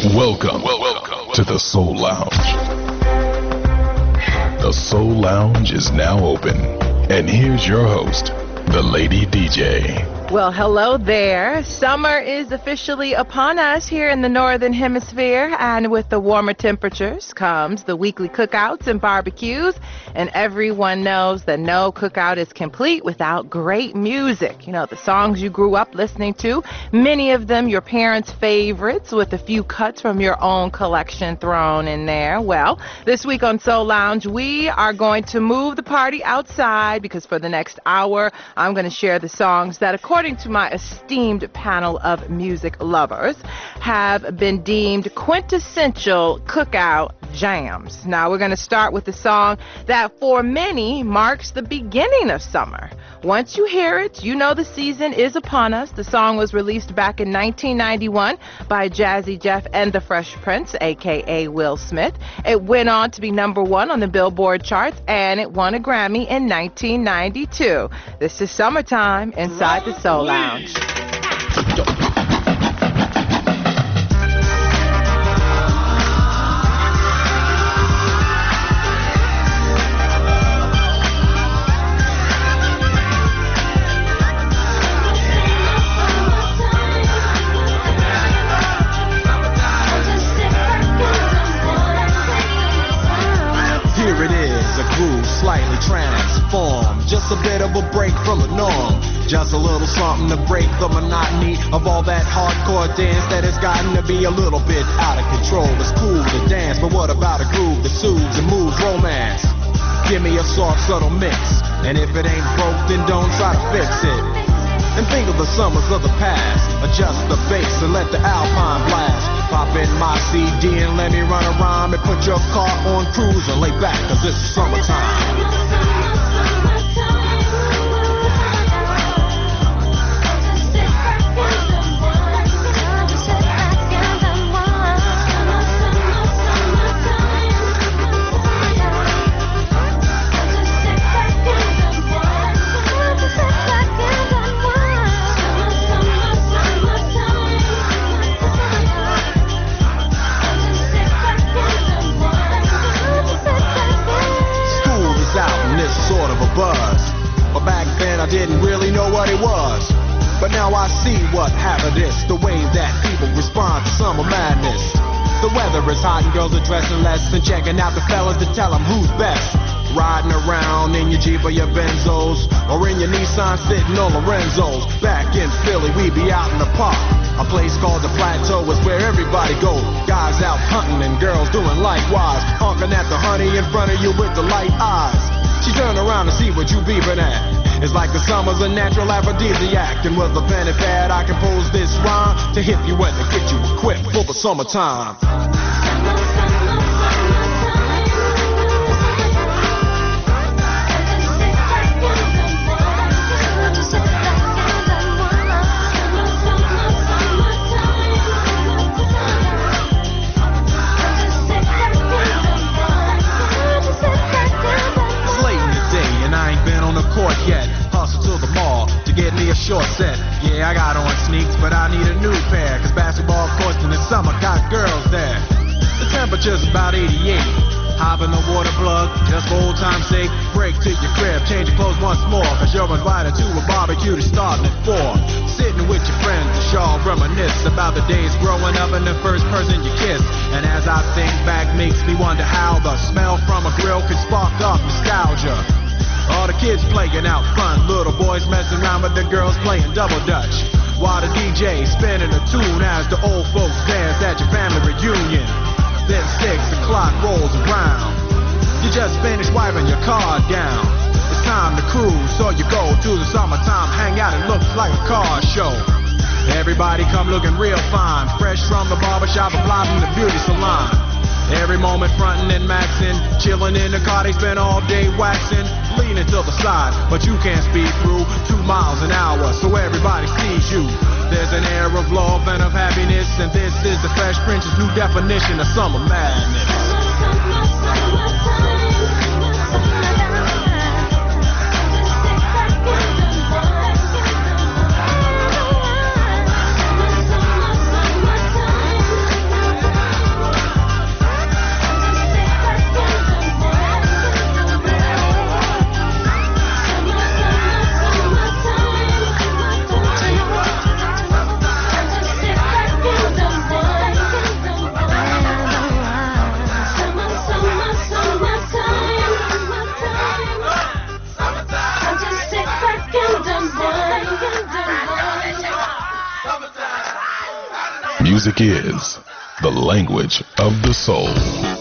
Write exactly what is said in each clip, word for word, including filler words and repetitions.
Welcome, welcome to the Soul Lounge. The Soul Lounge is now open, and here's your host, the Lady D J. Well, hello there. Summer is officially upon us here in the Northern Hemisphere, and with the warmer temperatures comes the weekly cookouts and barbecues, and everyone knows that no cookout is complete without great music. You know, the songs you grew up listening to, many of them your parents' favorites, with a few cuts from your own collection thrown in there. Well, this week on Soul Lounge, we are going to move the party outside, because for the next hour, I'm going to share the songs that, according According to my esteemed panel of music lovers, have been deemed quintessential cookout jams. Now, we're going to start with the song that for many marks the beginning of summer. Once you hear it, you know the season is upon us. The song was released back in nineteen ninety-one by Jazzy Jeff and the Fresh Prince, a k a. Will Smith. It went on to be number one on the Billboard charts, and it won a Grammy in nineteen ninety-two. This is Summertime inside the Soul Lounge. Slightly transformed, just a bit of a break from the norm, just a little something to break the monotony of all that hardcore dance that has gotten to be a little bit out of control. It's cool to dance, but what about a groove that soothes and moves romance? Give me a soft, subtle mix, and if it ain't broke, then don't try to fix it. And think of the summers of the past, adjust the bass and let the Alpine blast. Pop in my C D and let me run around and put your car on cruise and lay back, cause it's summertime. Sort of a buzz, but back then I didn't really know what it was. But now I see what happened is the way that people respond to summer madness. The weather is hot and girls are dressing less and checking out the fellas to tell them who's best. Riding around in your Jeep or your Benzos, or in your Nissan sitting on Lorenzo's. Back in Philly, we be out in the park. A place called the Plateau is where everybody goes. Guys out hunting and girls doing likewise, honking at the honey in front of you with the light eyes. She turned around to see what you beeping at. It's like the summer's a natural aphrodisiac, and with a pen and pad I compose this rhyme to hit you and to get you equipped for the summertime. Yet, hustle to the mall to get me a short set. Yeah, I got on sneaks, but I need a new pair, cause basketball courts in the summer got girls there. The temperature's about eighty-eight. Hop in the water plug, just for old time's sake. Break to your crib, change your clothes once more, cause you're invited to a barbecue that's starting at four. Sitting with your friends to y'all reminisce about the days growing up and the first person you kissed. And as I think back, makes me wonder how the smell from a grill could spark up nostalgia. All the kids playing out front, little boys messing around with the girls playing double dutch, while the D J spinning a tune as the old folks dance at your family reunion. Then six o'clock rolls around, you just finished wiping your car down. It's time to cruise, so you go to the summertime hangout. It looks like a car show. Everybody come looking real fine, fresh from the barbershop and fly from the beauty salon. Every moment frontin' and maxin', chillin' in the car, they spend all day waxin', leaning to the side, but you can't speed through two miles an hour, so everybody sees you. There's an air of love and of happiness, and this is the Fresh Prince's new definition of summer madness. Summer, summer, summer, summer, Music is the language of the soul.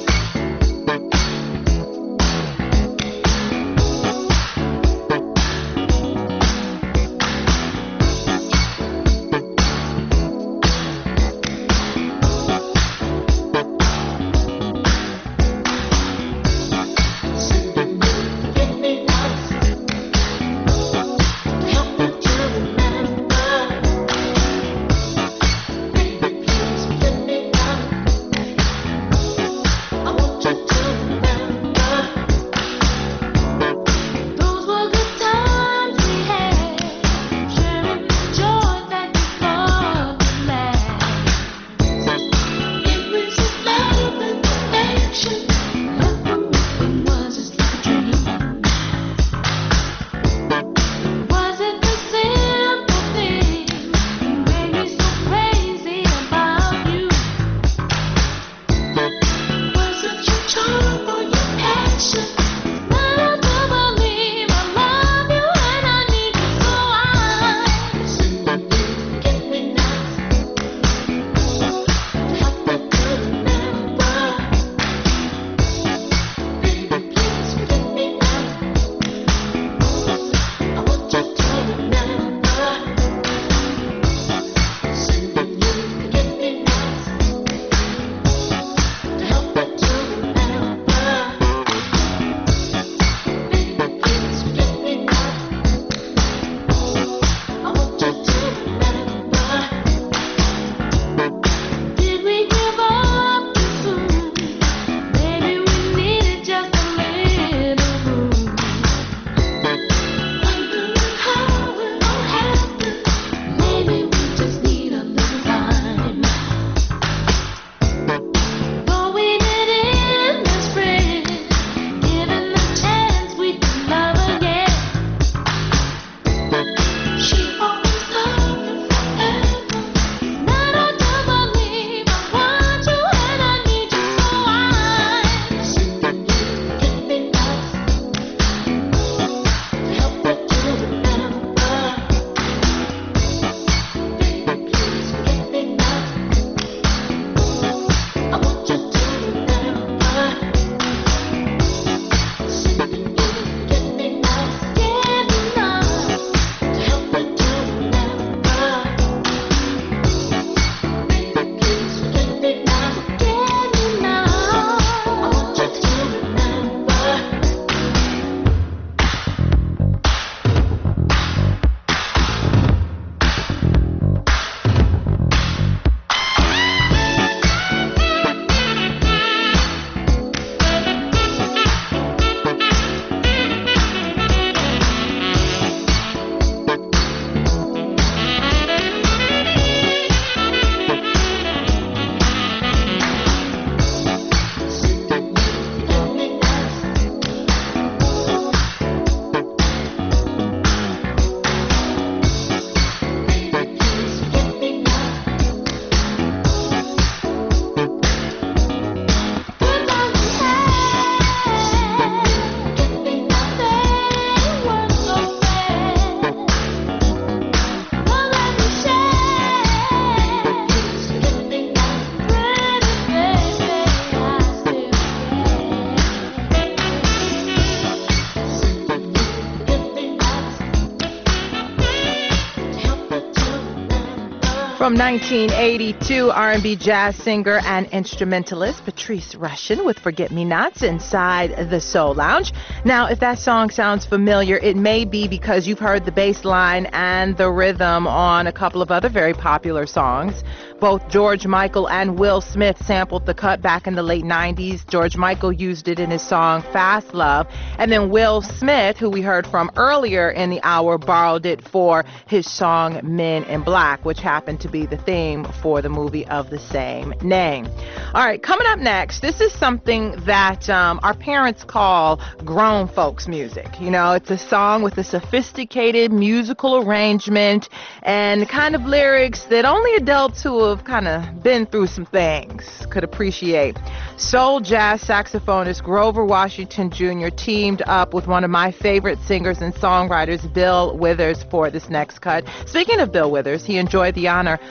From nineteen eighty-two, R and B jazz singer and instrumentalist Patrice Rushen with Forget Me Nots inside the Soul Lounge. Now, if that song sounds familiar, it may be because you've heard the bass line and the rhythm on a couple of other very popular songs. Both George Michael and Will Smith sampled the cut back in the late nineties. George Michael used it in his song Fast Love, and then Will Smith, who we heard from earlier in the hour, borrowed it for his song Men in Black, which happened to be the theme for the movie of the same name. All right, coming up next, this is something that um, our parents call grown folks music. You know, it's a song with a sophisticated musical arrangement and kind of lyrics that only adults who have kind of been through some things could appreciate. Soul jazz saxophonist Grover Washington Junior teamed up with one of my favorite singers and songwriters, Bill Withers, for this next cut. Speaking of Bill Withers, he enjoyed the honor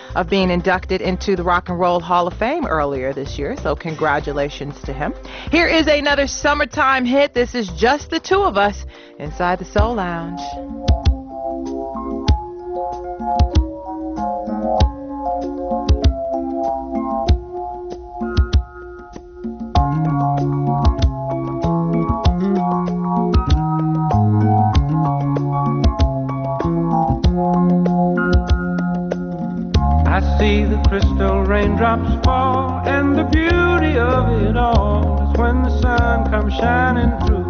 of being inducted into the Rock and Roll Hall of Fame earlier this year, so congratulations to him. Here is another summertime hit. This is Just the Two of Us inside the Soul Lounge. I see the crystal raindrops fall, and the beauty of it all is when the sun comes shining through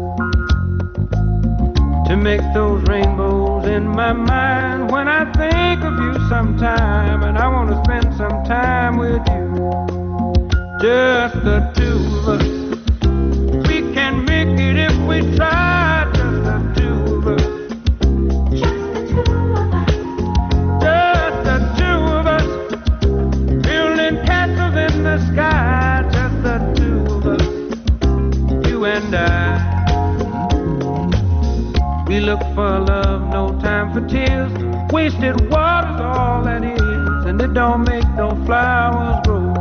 to make those rainbows in my mind. When I think of you sometime, and I want to spend some time with you, just the two of us. We can make it if we try, just the two of us. Sky, just the two of us, you and I. We look for love, no time for tears. Wasted water's all that is, and it don't make no flowers grow.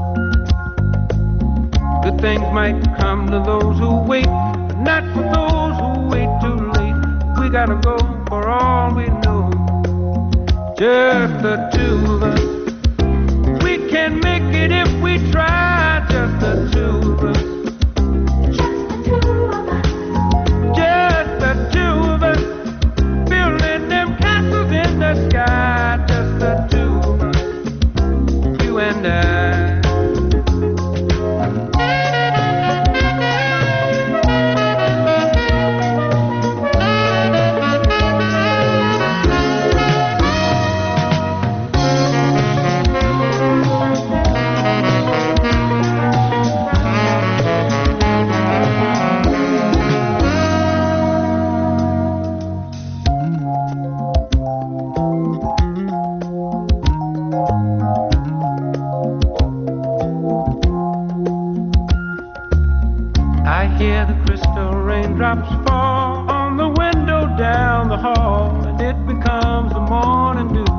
Good things might come to those who wait, but not for those who wait too late. We gotta go for all we know, just the two of us. Can make it if we try, just the two of us. Just the two of us. Building them castles in the sky, just the two of us. You and I. Drops fall on the window down the hall, and it becomes the morning dew.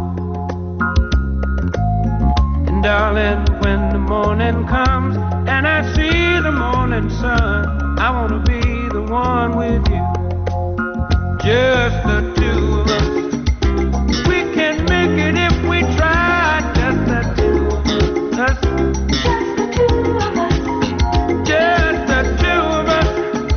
And darling, when the morning comes and I see the morning sun, I want to be the one with you, just the two of us. We can make it if we try, just the two of us. Just the two of us. Just the two of us.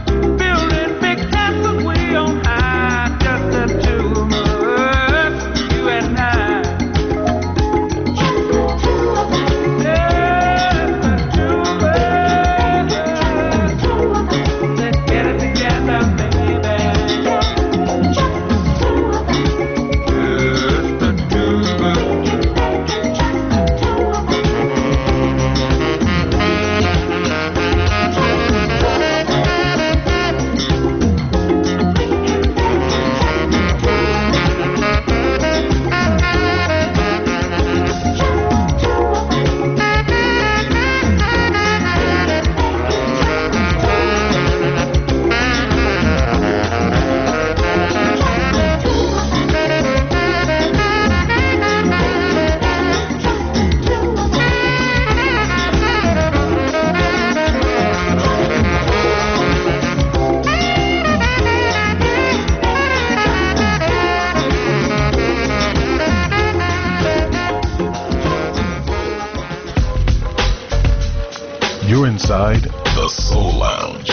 You're inside the Soul Lounge.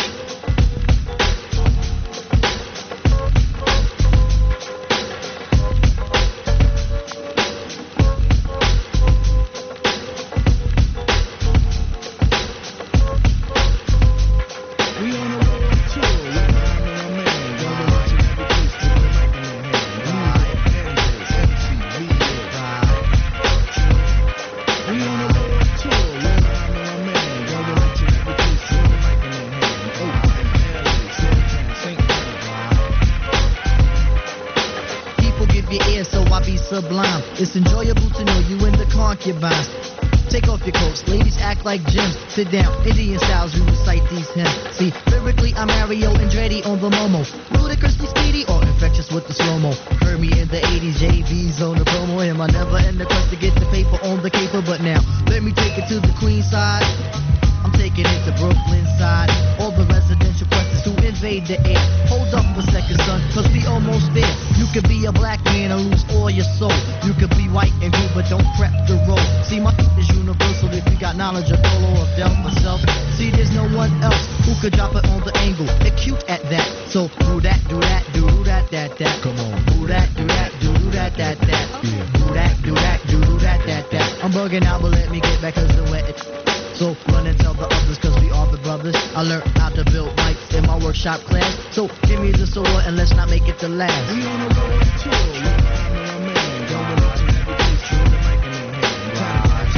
It's enjoyable to know you in the concubines. take off your coats. Ladies act like gems. Sit down, Indian styles, we recite these hymns. See, lyrically, I'm Mario Andretti on the Momo. Ludicrously speedy or infectious with the slow-mo. Heard me in the eighties, J V's on the promo. Him, I never end the quest to get the paper on the caper. But now, let me take it to the Queen side. I'm taking it to Brooklyn side. All the residential questions who invade the air. Hold up a second, son, cause we almost there. You could be a black man and lose all your soul. You could be white and good, but don't prep the road. See, my is universal if you got knowledge of Dolo or Del myself. See, there's no one else who could drop it on the angle. They're cute at that. So do that, do that, do that, that, that. Come on. Do that, do that, do that, that, that. Yeah. Do that, do that, do that, that, that. I'm bugging out, but let me get back cause the wet. So run and tell the others cause we are the brothers. I learned how to build mics in my workshop class. So give me the sword and let's not make it the last. We on the road tour, you know I'm a man. Going into every place with the mic in their hand. Right.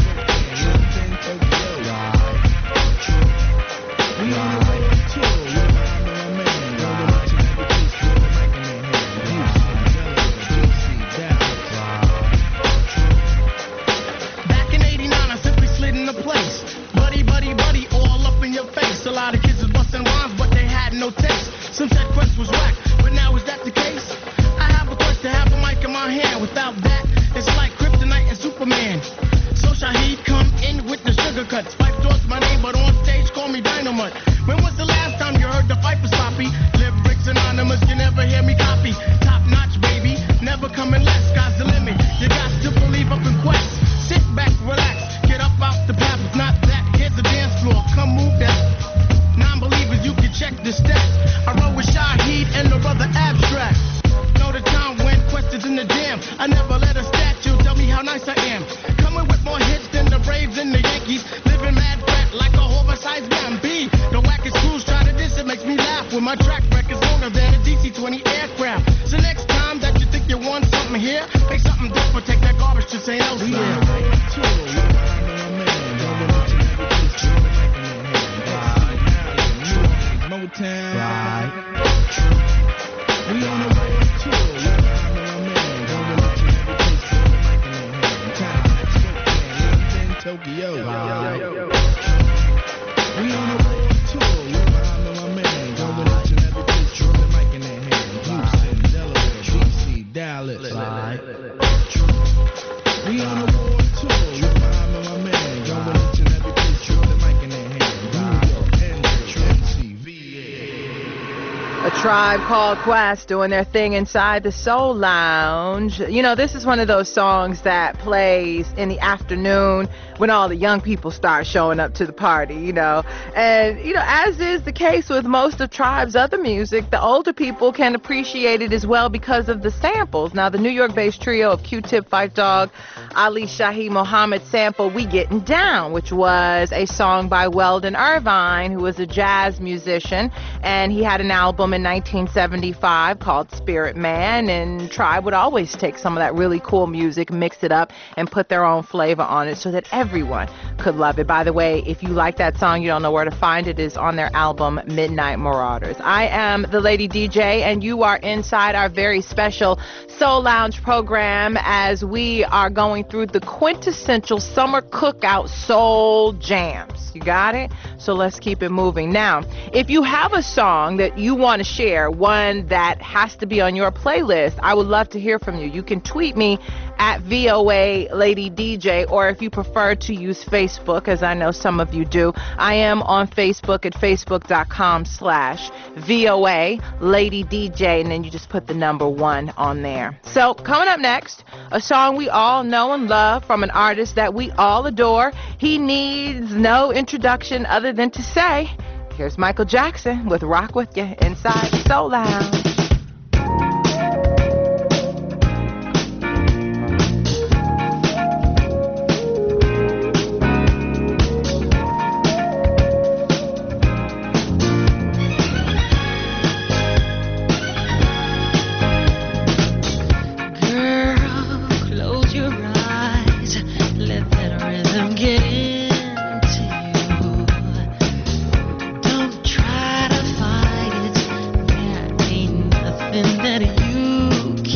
We on the road tour, you know I'm a man. Going into every place with the mic in their hand. Houston, Delaware, D C, Dallas. Back in eighty-nine, I simply slid into place. Buddy, buddy, buddy, all up in your face. A lot of kids was busting rhymes, but they had no taste. Some said Quest was whack, but now is that the case? I have a quest to have a mic in my hand. Without that, it's like Kryptonite and Superman. So Shaheed come in with the sugar cuts. Fife Dawg's my name, but on stage call me Dynamite. When was the last time you heard the fight was sloppy? Lyrics anonymous, you never hear me copy. Top notch, baby, never coming less. Sky's the limit, you got to believe up in Quest. Sit back, relax, get up off the path. If not that, here's the dance floor, come move that. Non-believers, you can check the stats. I rode with Shaheed and the brother Abstract. Know the time when Quest is in the jam. I never let a statue tell me how nice I am. Coming with more hits than the Braves and the Yankees. Living mad fat like a oversized man. B. The wackest crews try to diss, it makes me laugh. When my track record's longer than a D C twenty aircraft. So next time that you think you want something here, make something different, take that garbage to Saint Elsa. Yeah. Motown. Right. We on the road tour. You know I'm a man. Going to every place with the mic in their hand. Time to Tokyo. Right. We on the road tour. You know I'm a man. Going to every place with the mic in their hand. Houston, Delaware, D C, Dallas. Right. We on the road tour. You know I'm a man. Going to every place with the mic in their hand. New York, N C, V A. A Tribe Called Quest doing their thing inside the Soul Lounge. You know, this is one of those songs that plays in the afternoon when all the young people start showing up to the party, you know. And, you know, as is the case with most of Tribe's other music, the older people can appreciate it as well because of the samples. Now, the New York-based trio of Q-Tip, Fife Dawg, Ali Shaheed Muhammad sampled We Getting Down, which was a song by Weldon Irvine, who was a jazz musician, and he had an album in nineteen seventy-five called Spirit Man, and Tribe would always take some of that really cool music, mix it up, and put their own flavor on it so that everyone could love it. By the way, if you like that song, you don't know where to find it, is on their album Midnight Marauders. I am the Lady D J, and you are inside our very special Soul Lounge program as we are going through the quintessential summer cookout soul jams. You got it? So let's keep it moving. Now, if you have a song that you want to share, one that has to be on your playlist, I would love to hear from you. You can tweet me at V O A Lady D J, or if you prefer to use Facebook, as I know some of you do, I am on Facebook at facebook.com slash VOA Lady D J, and then you just put the number one on there. So coming up next, a song we all know and love from an artist that we all adore. He needs no introduction other than to say, here's Michael Jackson with Rock With You inside Soul Lounge.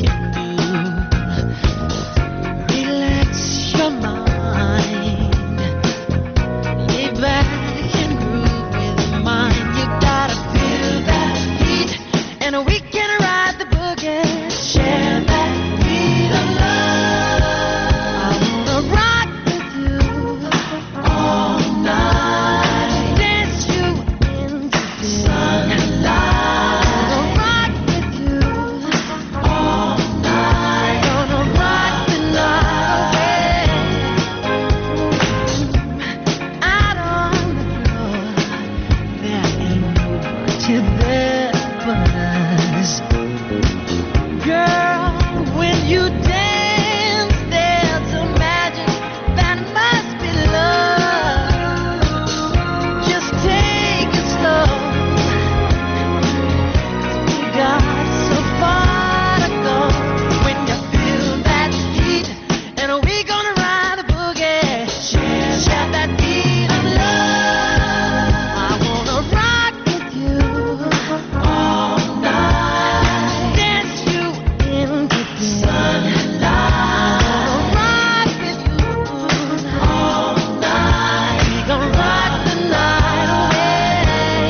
Relax your mind. back and groove with mine. You gotta feel that heat, and we can ride the boogie. Share that beat of love. I wanna rock with you all night. Dance you into the sunlight. Gonna rock with you all night. Gonna rock the night away. Out on the floor, there ain't nobody there but us. Girl, when you dance, there's a magic that must be love. Just take it slow. We got so far to go. When you feel that heat, and we gonna ride a boogie. Share, share that beat of love. I wanna rock with you all night. Dance you into the sunlight. Rock with you all night. We gon' rock the night away.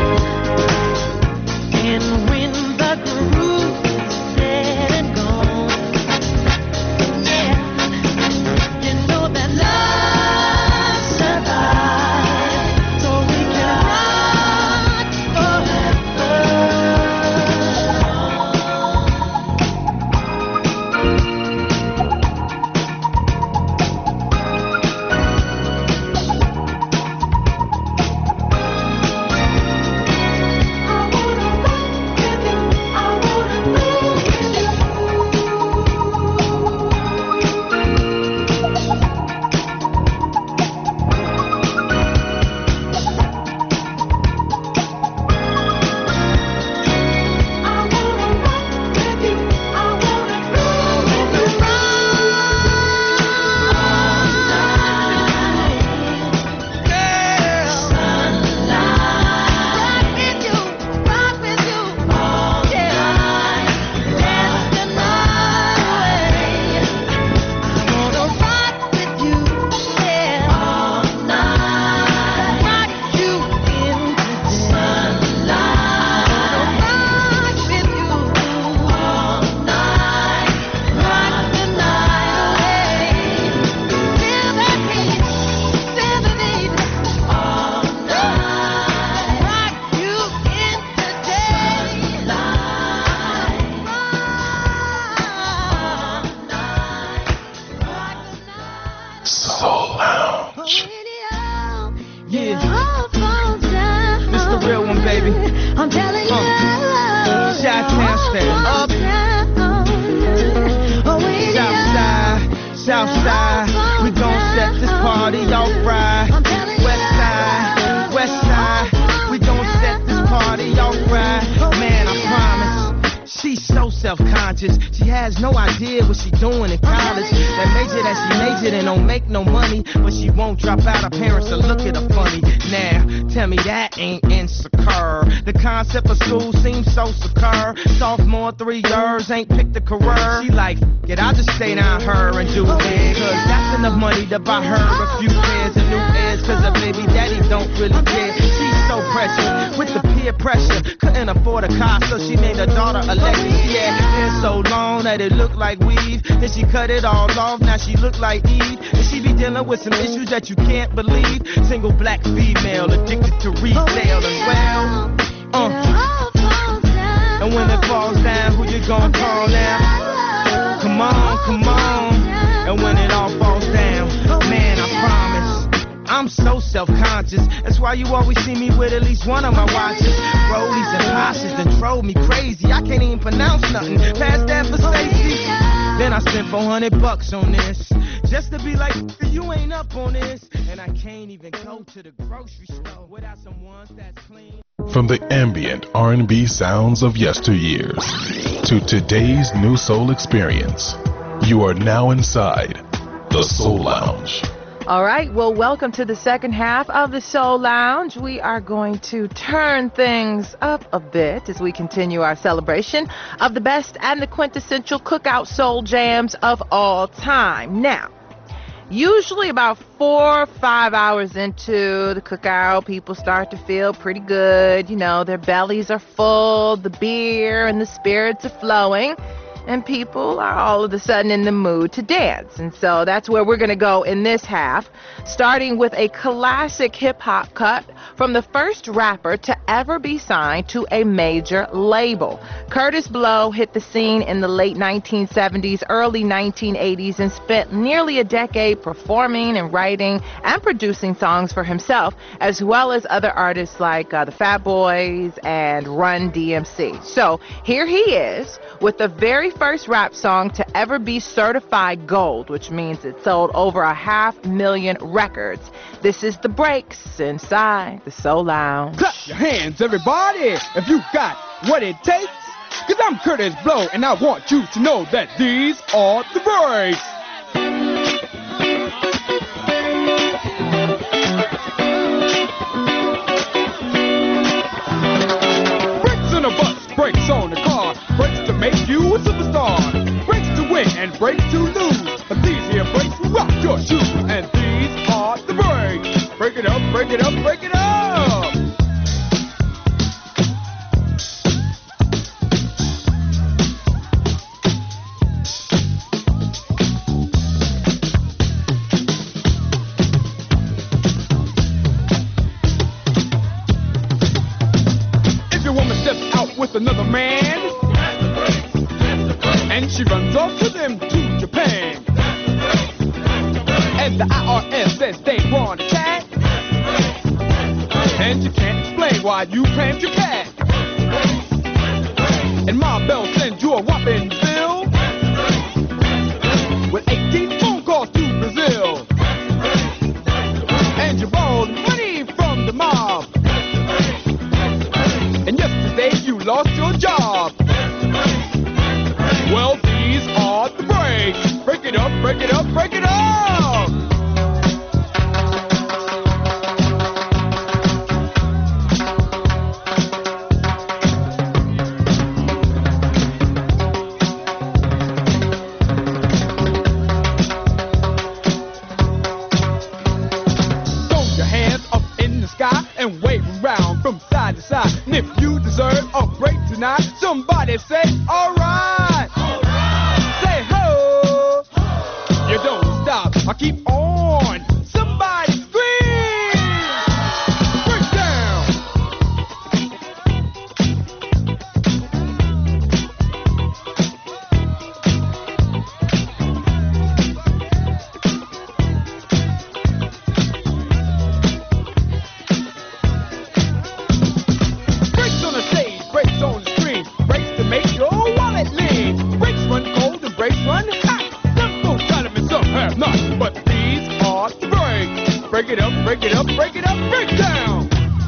And when the groove is set and gone, yeah, you know that love survives, so we can rock forever. Soul Lounge. Yeah, this the real one, baby. I'm telling you, Uh, Chi-Town style. Up, south side, south side. We gon' set this party off right. West side, west side. We gon' set this party off right. Man, I promise. She's so self-conscious. She has no idea what she doing in college. That major that she majored in don't make no money, but she won't drop out. Her parents will look at her funny. Now, tell me that ain't insecure. The concept of school seems so secure. Sophomore, three years, ain't picked a career. She like, get, I'll just stay down her and do it. Cause that's enough money to buy her a few pairs of new ears. Cause her baby daddy don't really care. She's so precious with the peer pressure. Couldn't afford a car, so she named her daughter Alexis. Yeah, hair so long that it looked like weave. Then she cut it all off, now she look like Eve. And she be dealing with some issues that you can't believe. Single black female, addicted to retail and well, uh. And when it falls down, who you gonna call now? Come on, come on. And when it all falls down, man, I promise, I'm so self-conscious. That's why you always see me with at least one of my watches. Rollies and Porsches that drove me crazy. I can't even pronounce nothing past that for safety. Then I spent four hundred bucks on this, just to be like, you ain't up on this. And I can't even go to the grocery store without some ones that's clean. From the ambient R and B sounds of yesteryears to today's new soul experience, you are now inside the Soul Lounge. All right, well, welcome to the second half of the Soul Lounge. We are going to turn things up a bit as we continue our celebration of the best and the quintessential cookout soul jams of all time. Now, Usually about four or five hours into the cookout, people start to feel pretty good. You know, their bellies are full, the beer and the spirits are flowing, and people are all of a sudden in the mood to dance. And so that's where we're going to go in this half, starting with a classic hip-hop cut from the first rapper to ever be signed to a major label. Kurtis Blow hit the scene in the late nineteen seventies, early nineteen eighties, and spent nearly a decade performing and writing and producing songs for himself, as well as other artists like uh, the Fat Boys and Run D M C. So here he is with the very first rap song to ever be certified gold, which means it sold over a half million records. This is The Breaks inside the Soul Lounge. Clap your hands, everybody, if you got what it takes. Cause I'm Kurtis Blow, and I want you to know that these are the breaks. Brakes on a bus, brakes on the car, brakes to make you a superstar, brakes to win and brakes to lose. But these here brakes will rock your shoes, and these are the breaks. Break it up, break it up, break it up. If your woman steps out with another man, and she runs off with him to Japan, and the I R S says they want a cat, and you can't explain why you claimed your cat, and Ma Bell sends you a whopping bill with eighteen phone calls to Brazil, and you borrowed money from the mob, and yesterday you lost your job. Well, these are the breaks. Break it up, break it up, break it up. Throw your hands up in the sky and wave around from side to side. And if you deserve a break tonight, somebody say, all right. All right. Say ho. Ho. You don't stop. I keep on. Somebody scream. Break down. Brakes on the stage, brakes on the screen, brakes to make your wallet lean. Brakes run cold and brakes run hot. Some folks got them and some have not, but these are the brakes. Break it up, break it up, break it up, break down.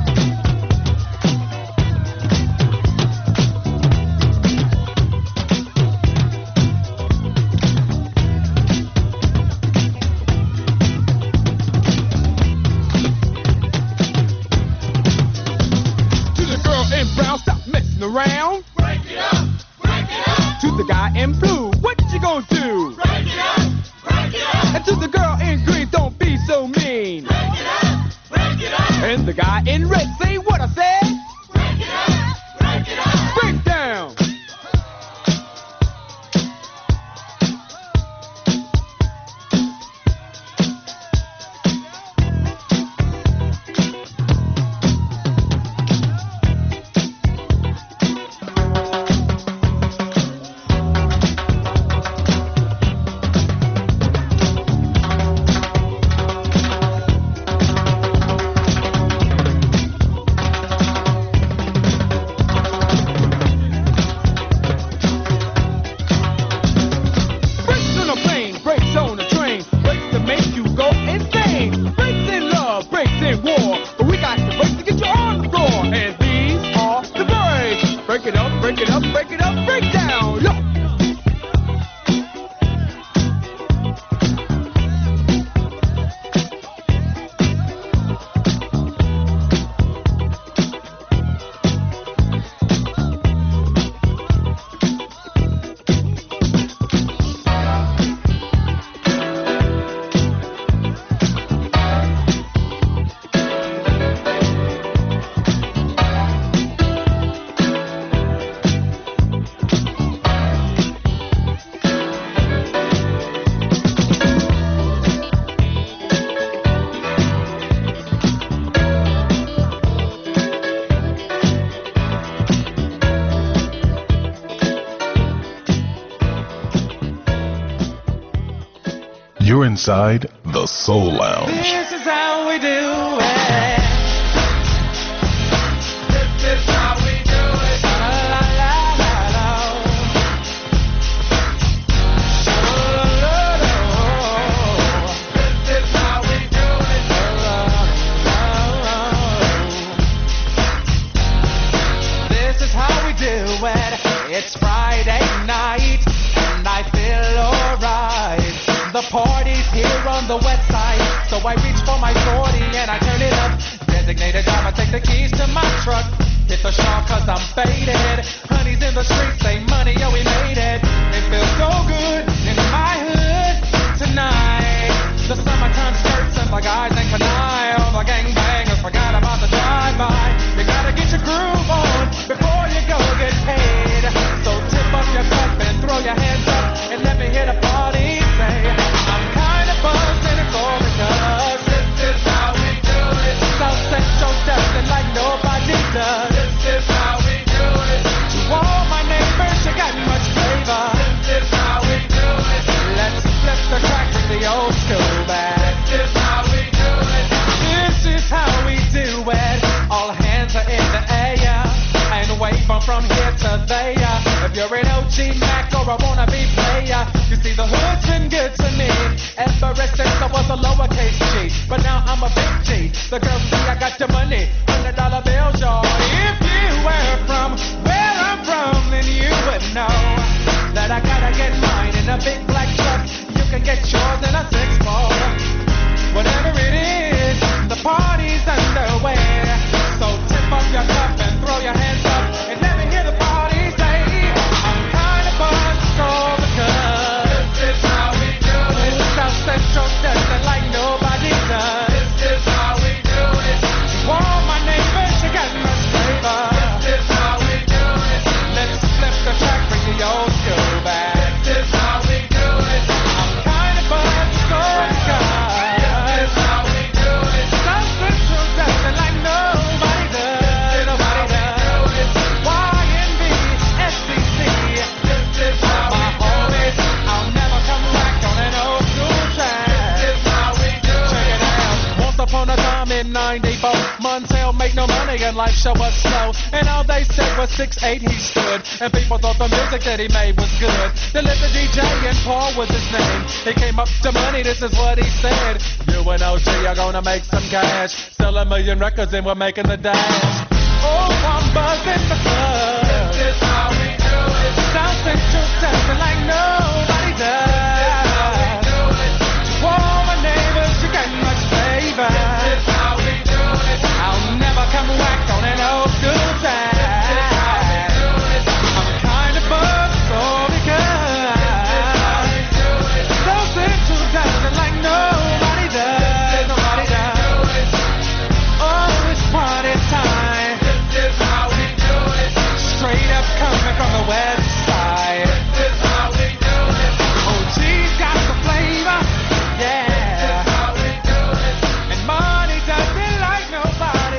To the girl in brown, stop messing around. Break it up, break it up. To the guy in blue, what you gonna do? Break it up, break it up. And to the girl in green, don't be so mean. Break it up, break it up. And the guy in red, say what I said. Break it up, break it up. Break down. inside the Soul Lounge. This is how we do it. This is how we do it. La la la la la. La la la la. This is how we do it. La la la la. This is how we do it. It's Friday night and I feel alright. The party's here on the west side, so I reach for my forty and I turn it up. Designated driver, take the keys to my truck. Hit the shop cause I'm faded. Honey's in the streets, say money, yo, we made it. It feels so good in my hood tonight. The summertime skirts and the guys ain't canine. All the gangbangers forgot about the drive-by. You gotta get your groove on before you go get paid. So tip up your cup and throw your hands up and let me hear the party say, I'm kinda buzzed and it's all because this is how we do it. South Central does it like nobody does. This is how we do it. To all my neighbors, you got much flavor. This is how we do it. Let's flip the track with the old school band. This is how we do it. This is how we do it. All hands are in the air and wave from from here to there. If you're an O G Mac or a wannabe player, you see the hood's been good to me ever since I was a lowercase G. But now I'm a big G. The girls see I got the money, hundred dollar bills, y'all. If you were from where I'm from, then you would know that I gotta get mine in a big black truck. You can get yours in a six four. Whatever it is, the party's underway. So tip up your cup and throw your hands up and let me hear the party say, I'm kinda buzzed, it's all because this is how we do it. South Central does it like nobody does. This is how we do it. To all my neighbors, you got much flavor. This is how we do it. Let's flip the track, bring the old school back. This is how we do it. I'm kinda buzzed, it's all because this is how we do it. South Central does it like nobody does. Nobody does. Y N B, S C C. This is how my homies, I'll never come back on an old school track. This is how we do it. Check it out. Once upon a time in ninety-four, Montel made no money and life show was slow. And all they said was six eight he stood. And people thought the music that he made was good. They let the D J and Paul was his name. He came up to money, this is what he said. You and O G are gonna make some cash. Sell a million records and we're making the dash. Oh, I'm buzzing the club. This is how we do it. South Central does it like nobody does. This is how we do it. To all my neighbors, you got much flavor. This is how we do it. I'll never come back on an old school track. This is how we do it. I'm kinda buzzed, so because this is how we do it. South Central does it like nobody does. Nobody does. Oh, it's party time. This is how we do it. Straight up coming from the west side. This is how we do it. O G's got the flavor. Yeah. This is how we do it. And money does it like nobody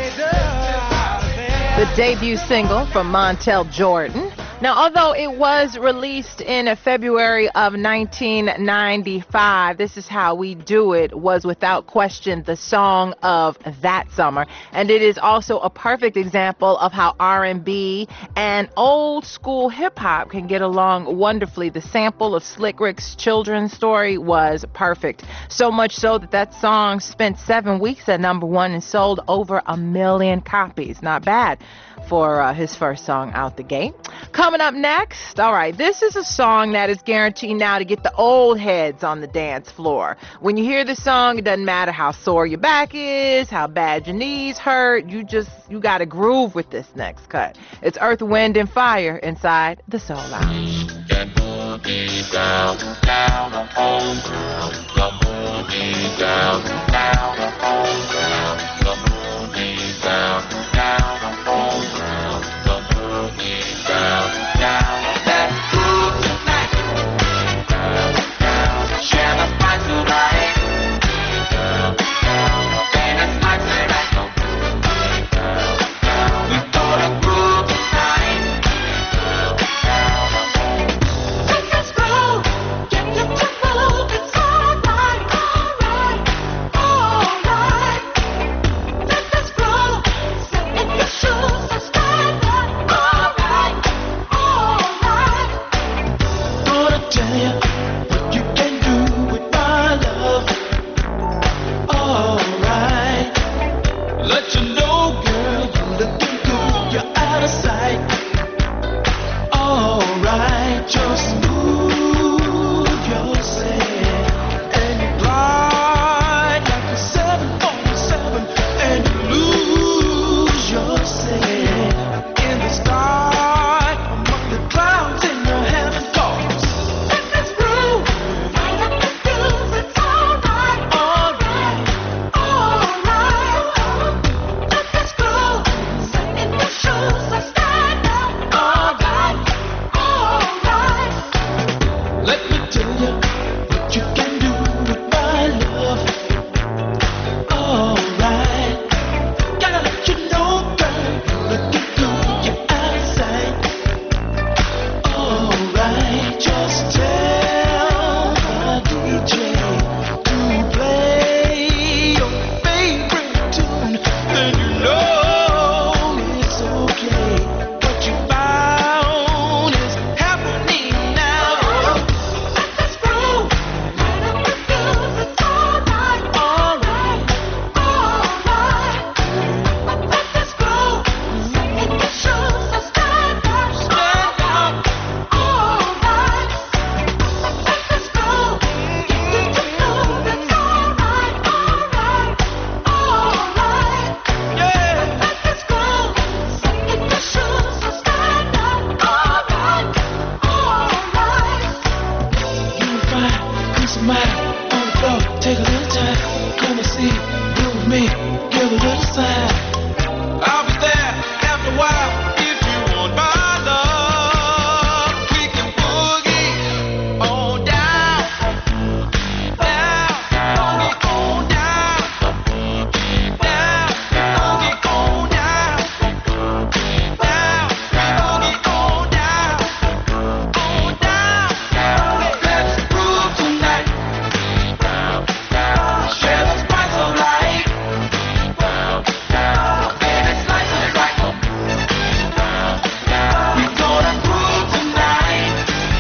does. The debut single from Montel Jordan. Now, although it was released in February of nineteen ninety-five, This Is How We Do It was without question the song of that summer. And it is also a perfect example of how R and B and old school hip hop can get along wonderfully. The sample of Slick Rick's children's story was perfect. So much so that that song spent seven weeks at number one and sold over a million copies. Not bad for uh, his first song out the gate. Coming up next, all right, this is a song that is guaranteed now to get the old heads on the dance floor. When you hear this song, it doesn't matter how sore your back is, how bad your knees hurt, you just, you got to groove with this next cut. It's Earth, Wind, and Fire inside the Soul Lounge. That boogie down, down the home ground. The boogie down, down the home ground. The boogie down, down the home ground. The boogie down, down. Let's groove tonight. Down, down. Share the spot tonight. Down, down. Dance like tonight. Boogie down, down. We gonna groove tonight. Down, down. Let's go. Get to the move. It's alright. me, give a little sign. I'll be there after a while if you want my love. We can boogie on down, down, boogie on down, down, boogie on down, down, boogie on down, on down. Let's groove tonight. Share the spice of life. Baby, slice it right. We gonna groove tonight.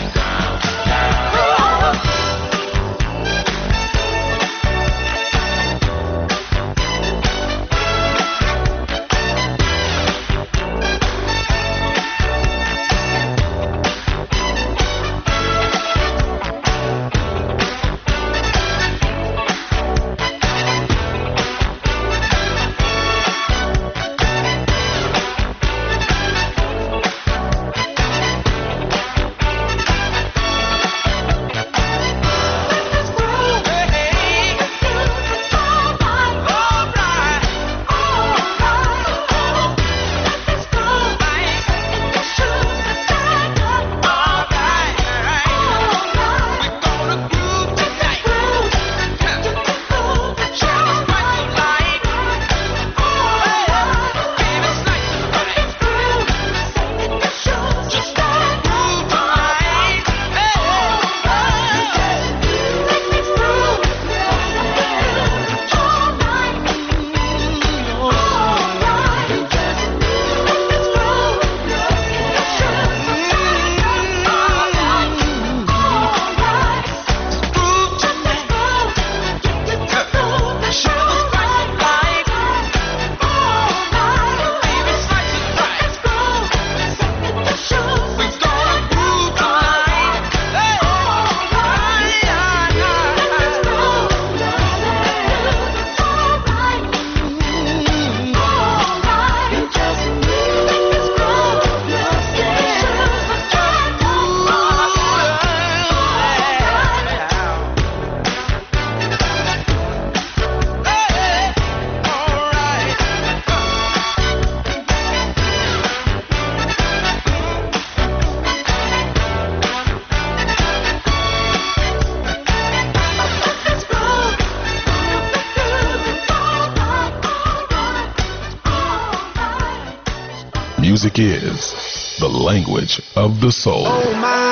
Music is the language of the soul. Oh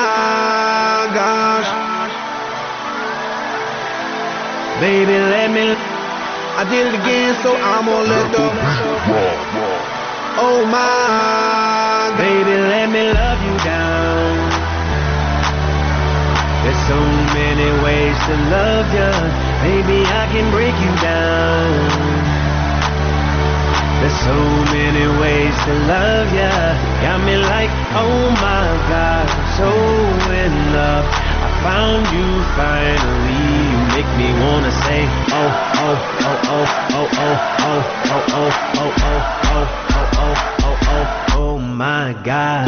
my gosh. Baby, let me. I did it again, so I'm gonna let go. Oh my. Baby, let me love you down. There's so many ways to love you. Baby, I can break you down. There's so many ways to love ya. Got me like, oh my God, I'm so in love. I found you finally. You make me wanna say, oh, oh, oh, oh, oh, oh, oh, oh, oh, oh, oh, oh, oh, oh, oh, oh, oh my God.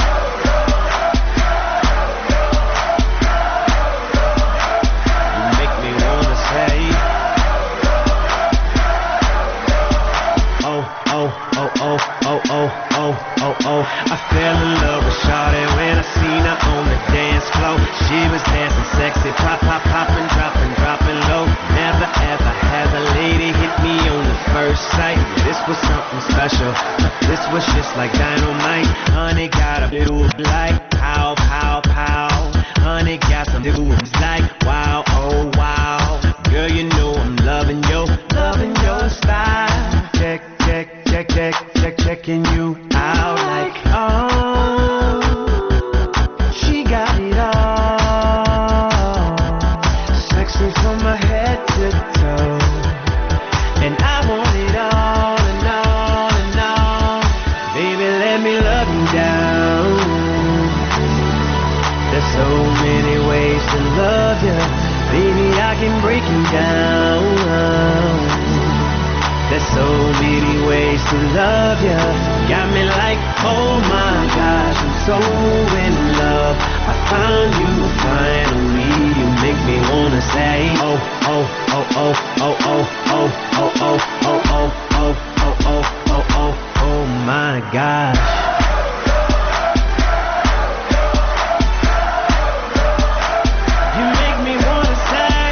You make me wanna say, oh, oh, oh, oh, oh, oh, oh, oh, oh. I fell in love with Shawty when I seen her on the dance floor. She was dancing sexy, pop, pop, popping, dropping, dropping low. Never ever had a lady hit me on the first sight. This was something special. This was just like dynamite. Honey got a little like pow, pow, pow. Honey got some dudes like wow, oh wow. Girl, you know I'm loving your, loving your style. Check, check, check, check, check, checking you out like, oh, she got it all. Sexy from my head to toe. And I want it all and all and all. Baby, let me love you down. There's so many ways to love you. Baby, I can break you down. There's so many ways to love ya. Got me like, oh my gosh, I'm so in love. I found you finally. You make me wanna say, oh, oh, oh, oh, oh, oh, oh, oh, oh, gosh. You make me wanna say,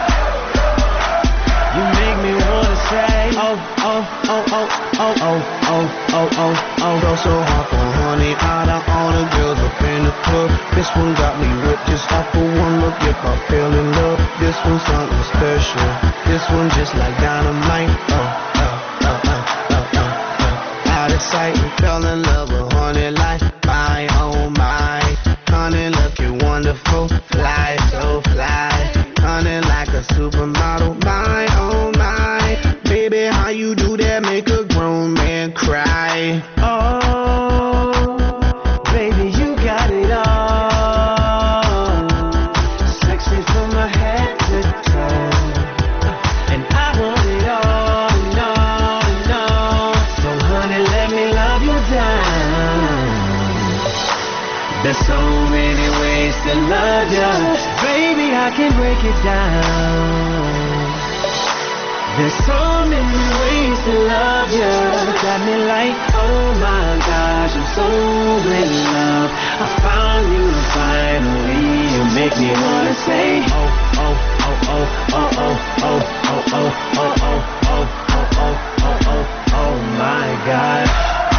you make me wanna say, oh, oh, oh, oh, oh, oh, oh, oh, oh, oh. Go so hard for honey, out of all the girls up in the club. This one got me whipped just off of one look. If I fell in love, this one's something special. This one just like dynamite. Oh, oh, oh, oh, oh, oh, oh. Out of sight, we fell in love with honey like my, oh my. Honey looking wonderful, fly, so fly. Honey like a supermodel, my, oh my. Baby, how you do that make a grown man cry? Oh, baby, you got it all. Sexy from my head to toe. And I want it all and all and all. So honey, let me love you down. There's so many ways to love you. Baby, I can break it down. There's so many ways to love you. Got me like, oh my gosh, I'm so in love. I found you finally. You make me wanna say, oh, oh, oh, oh, oh, oh, oh, oh, oh, oh, oh, oh, oh, oh, oh, oh, oh my gosh.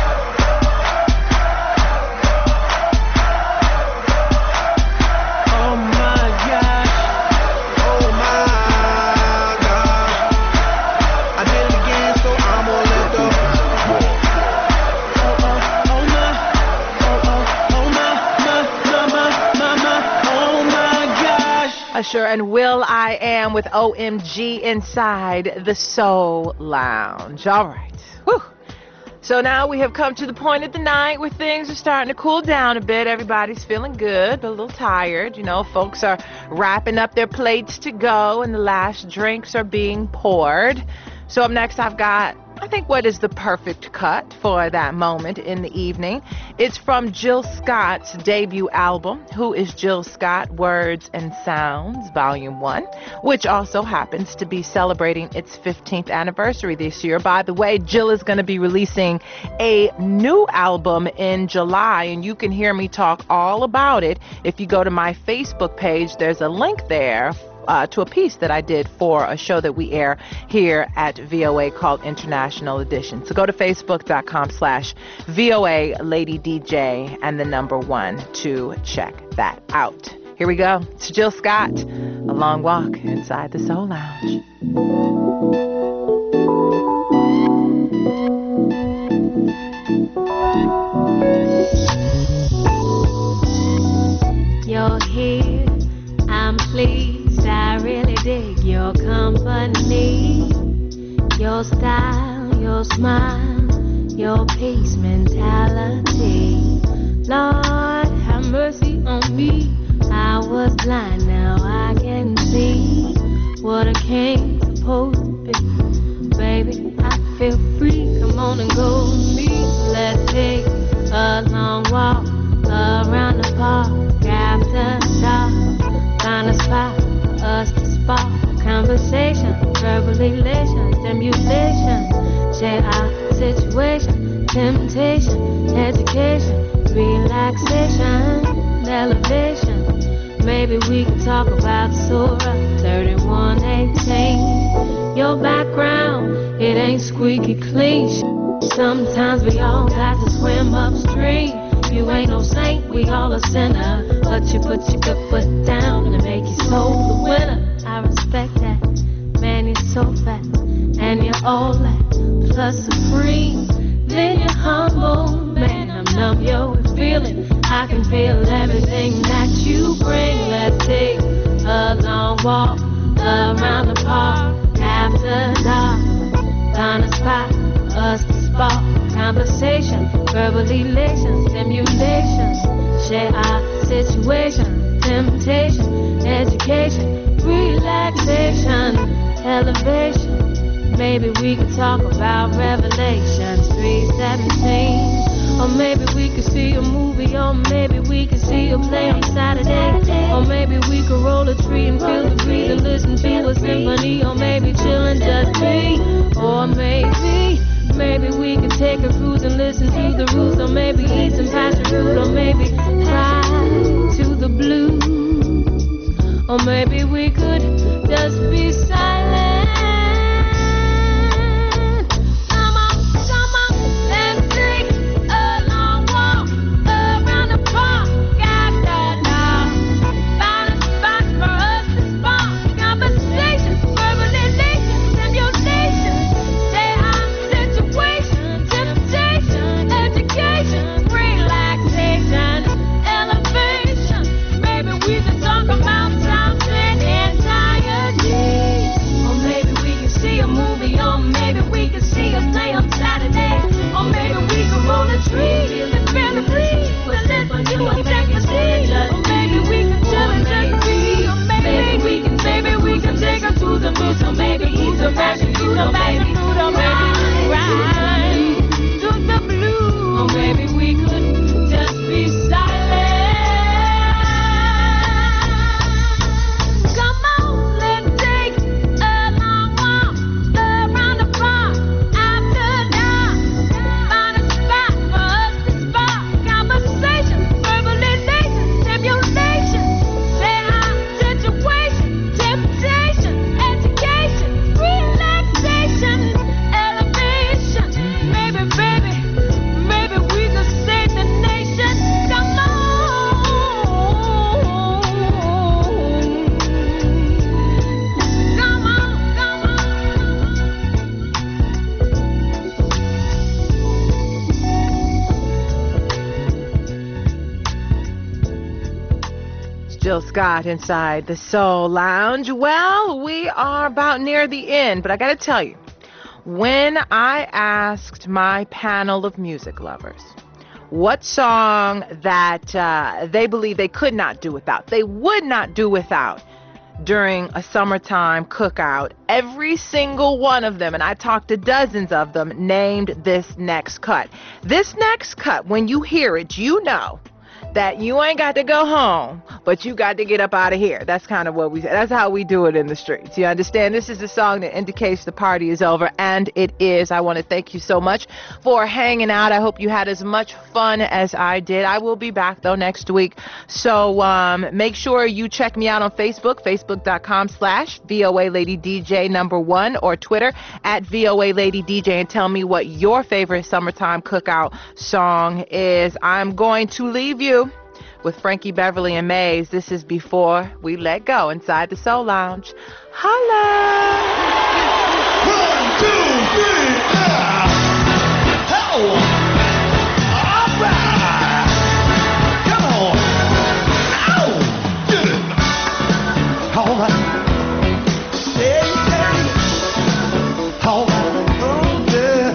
Oh my gosh. Oh my God, I did it again, so I'm gonna let go. Oh, oh, oh my, oh, oh, oh my, my, my, my, my, my, oh my gosh. Usher and Will I Am with O M G inside the Soul Lounge. All right. Whew. So now we have come to the point of the night where things are starting to cool down a bit. Everybody's feeling good, but a little tired. You know, folks are wrapping up their plates to go and the last drinks are being poured. So up next, I've got, I think, what is the perfect cut for that moment in the evening. It's from Jill Scott's debut album, Who is Jill Scott? Words and Sounds, Volume one, which also happens to be celebrating its fifteenth anniversary this year. By the way, Jill is going to be releasing a new album in July, and you can hear me talk all about it if you go to my Facebook page. There's a link there Uh, to a piece that I did for a show that we air here at V O A called International Edition. So go to facebook.com slash VOA Lady D J and the number one to check that out. Here we go. It's Jill Scott, A Long Walk Inside the Soul Lounge. You're here, I'm pleased. I really dig your company, your style, your smile, your peace mentality. Lord, have mercy on me. I was blind, now I can see what a king's supposed to be. Baby, I feel free. Come on and go with me. Let's take a long walk around the park after dark. Find a spot us to spark conversation, verbal elation, stimulation, share our situation, temptation, education, relaxation, elevation. Maybe we can talk about Surah thirty-one eighteen. Your background, it ain't squeaky clean. Sometimes we all got to swim upstream. You ain't no saint, we all a sinner. But you put your good foot down and make your soul the winner. I respect that. Man, you're so fat. And you're all that. Plus supreme. Then you're humble. Man, I'm numb, yo, with feeling. I can feel everything that you bring. Let's take a long walk around the park after dark. Find a spot, us to spark conversation, verbal elation, stimulation, share our situation, temptation, education, relaxation, elevation. Maybe we could talk about Revelations three seventeen. Or maybe we could see a movie, or maybe we could see a play on Saturday. Or maybe we could roll a tree and feel the breeze and listen to a symphony. Or maybe chill just be. Or maybe, maybe we could take a cruise and listen to the Jill Scott inside the Soul Lounge. Well, we are about near the end, but I got to tell you, when I asked my panel of music lovers what song that uh, they believe they could not do without, they would not do without during a summertime cookout, every single one of them, and I talked to dozens of them, named this next cut. This next cut, when you hear it, you know that you ain't got to go home, but you got to get up out of here. That's kind of what we, that's how we do it in the streets. You understand? This is a song that indicates the party is over, and it is. I want to thank you so much for hanging out. I hope you had as much fun as I did. I will be back, though, next week. So um, make sure you check me out on Facebook, facebook.com slash VOA Lady DJ number one, or Twitter at VOA Lady D J, and tell me what your favorite summertime cookout song is. I'm going to leave you with Frankie Beverly and Maze. This is Before We Let Go inside the Soul Lounge. Holla! One, two, three, yeah! Oh! All right! Come on! Ow! Get it! All right! Hey, hey! All right! Oh, yeah!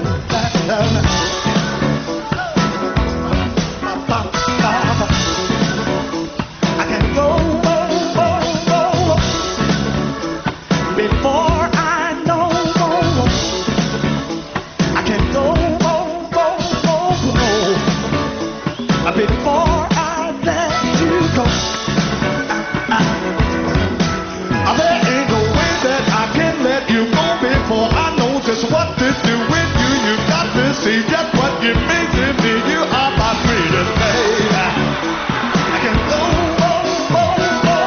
What this do with you? You got to see just what you mean to me. You are my sweetest baby. I can go, go, go, go.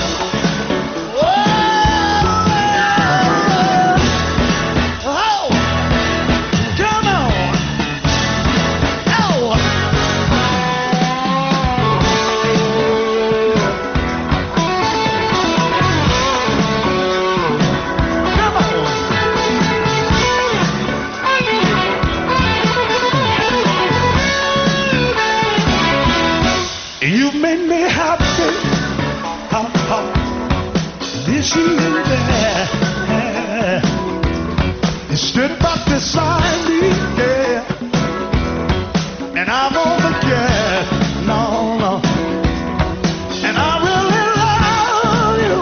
Oh, oh, come on. Oh. Come on. You made me happy, ha, ha, this year. You stood back beside me, yeah, and I won't forget, no, no, and I really love you.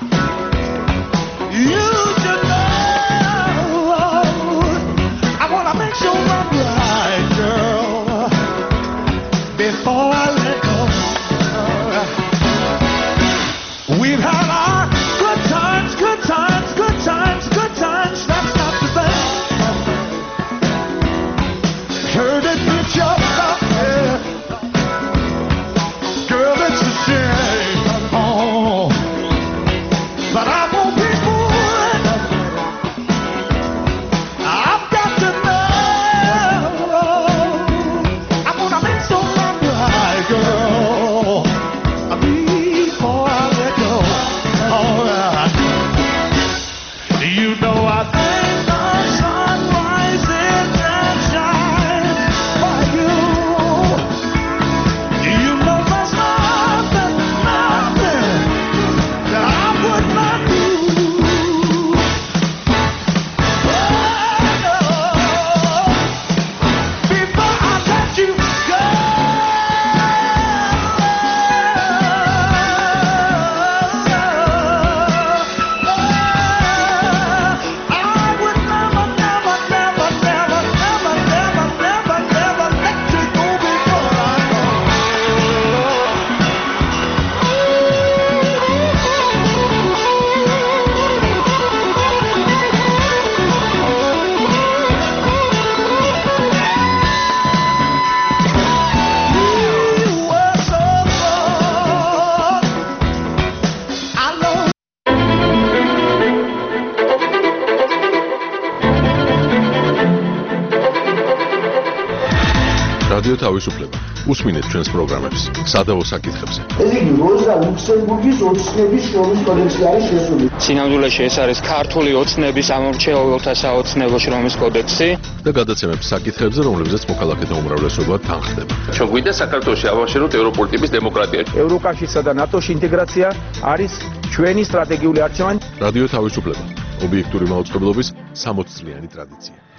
You should know, I wanna make sure I'm right, girl, before I let go. We've had our good times, good times, good times, good times. That's not the thing. Heard it with your mouth. რადიო თავისუფლება. უსმინეთ ჩვენს პროგრამებს სადავო საკითხებზე. ეს იგი როზა ლუქსემბურგის ოცნების შრომის კოდექსი არის შესული. სინამდვილეში ეს არის ქართული ოცნების ამორჩეულთა საოცნებო შრომის კოდექსი და გადაცემებს საკითხებზე, რომლებზეც მოქალაქეთა უმრავლესობა თანხდება. ჩვენ გვინდა საქართველოში ავაშენოთ ევროპული ტიპის დემოკრატია. ევროკავშირსა და ნატოში ინტეგრაცია არის ჩვენი სტრატეგიული არჩევანი. რადიო თავისუფლება. ობიექტური მაუწყებლობის სამოცწლიანი ტრადიცია.